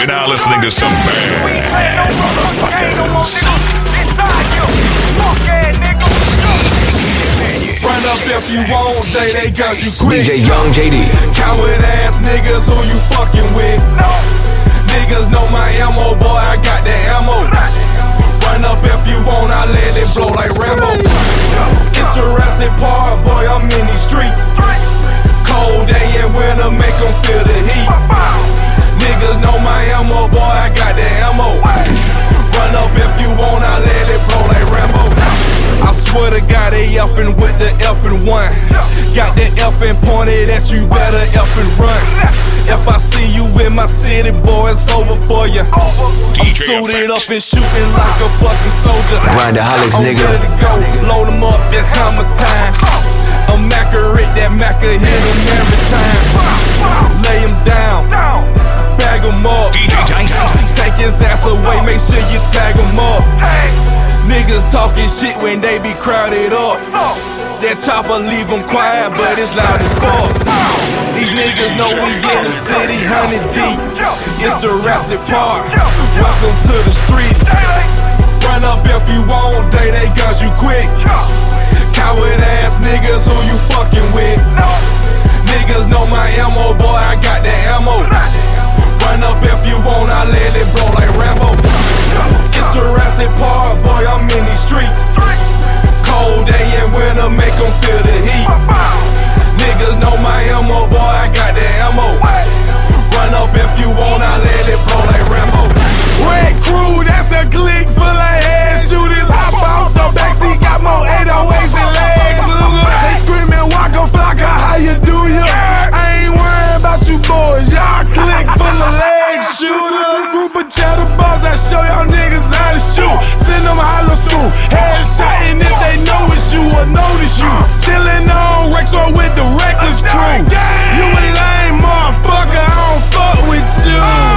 now listening to some bad motherfuckers. Run up if you want, they got you quick. DJ Young JD. Coward ass niggas who you fucking with. Niggas know my ammo, boy, I got that ammo. Run up if you want, I let it blow like Rambo. It's Jurassic Park, boy, I'm in these streets. Cold day and winter, make them feel the heat. Niggas know my ammo, boy, I got that ammo. Run up if you want, I let it blow like Rambo. I swear to God, they effing with the effing one. Got that effing pointed at you, better effing run. If I see you in my city, boy, it's over for you. I'm suited up and shooting like a fucking soldier. Grindaholics, nigga. I'm ready to go, load them up, it's hammer time. I'm accurate, that Macca hit them every time. Lay him down, bag him up. DJ Tyson. Take his ass away, make sure you tag him up. Niggas talking shit when they be crowded up. That chopper leave them quiet, but it's loud as fuck. These niggas know we in the city, 100 deep. It's Jurassic Park, welcome to the streets. Run up if you want, they got you quick. Coward ass niggas who you fucking with. Niggas know my ammo, boy, I got that ammo. Run up if you want, I let it blow like Rambo. It's Jurassic Park, boy, I'm in these streets. Cold day and winter, make them feel the heat. Niggas know my ammo, boy, I got that ammo. Run up if you want, I let it blow like Rambo. Red crew, that's the clique full of head shooters. Hop out the backseat, got more 808s than legs. They screaming, Waka Flocka, how you do ya? I ain't worried about you boys, y'all clique full of leg shooters. Group of cheddar balls, I show y'all niggas how to shoot. Send them hollow school, headshotting if they know it's you or notice you. Chillin' on Rexor with the reckless crew. You a lame motherfucker, I don't fuck with you.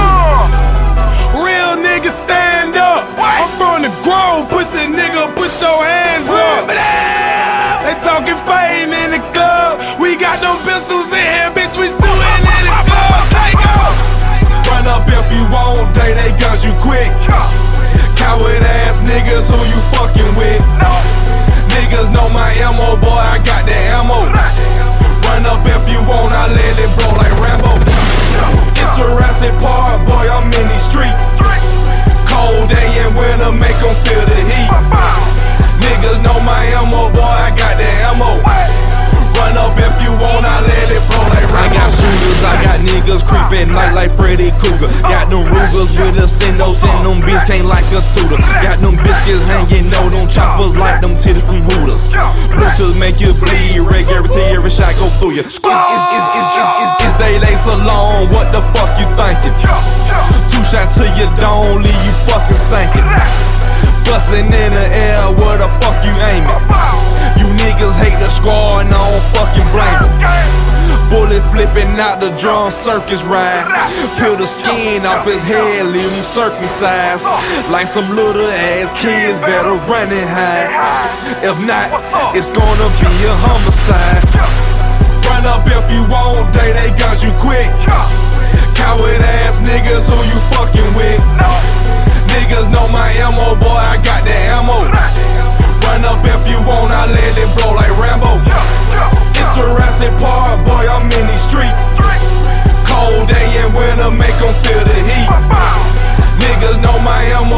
Real niggas stand up. I'm from the Grove, pussy nigga, put your hands up. They talking fighting in the club. We got them pistols in here, bitch, we shooting in the club. Take off. Run up if you want, they got you quick. Coward ass niggas who you fucking with. Niggas know my ammo, boy, I got that ammo. Run up if you want, I let it blow like Rambo. It's Jurassic Park, boy, I'm in these streets. Cold day and winter, make them feel the heat. Niggas know my ammo, boy, I got that ammo. Run up if you want, I let it blow like Rambo. I got shooters, I got niggas creeping like Freddy Cougar. Got them Rugers with a stenos, and them bitch can't like a tutor. Got them biscuits hanging, know them choppers like them titties from Hooters. Bluetooth make you bleed, wreck everything, every shot go through you. It's they lace alone, what the fuck you thinking? 2 shots to your dome, leave you fucking stinking. Bustin' in the air, where the fuck you aiming? You niggas hate the squad and I don't fucking blame them. Bullet flipping out the drum circus ride. Peel the skin off his head, leave him circumcised. Like some little ass kids, better run and hide. If not, it's gonna be a homicide. Run up if you want, they got you quick. Coward ass niggas who you fucking with. Niggas know my ammo, boy, I got that ammo. Run up if you want, I let it blow like Rambo. It's Jurassic Park, boy, I'm in these streets. Cold day and winter, make them feel the heat. Niggas know my ammo.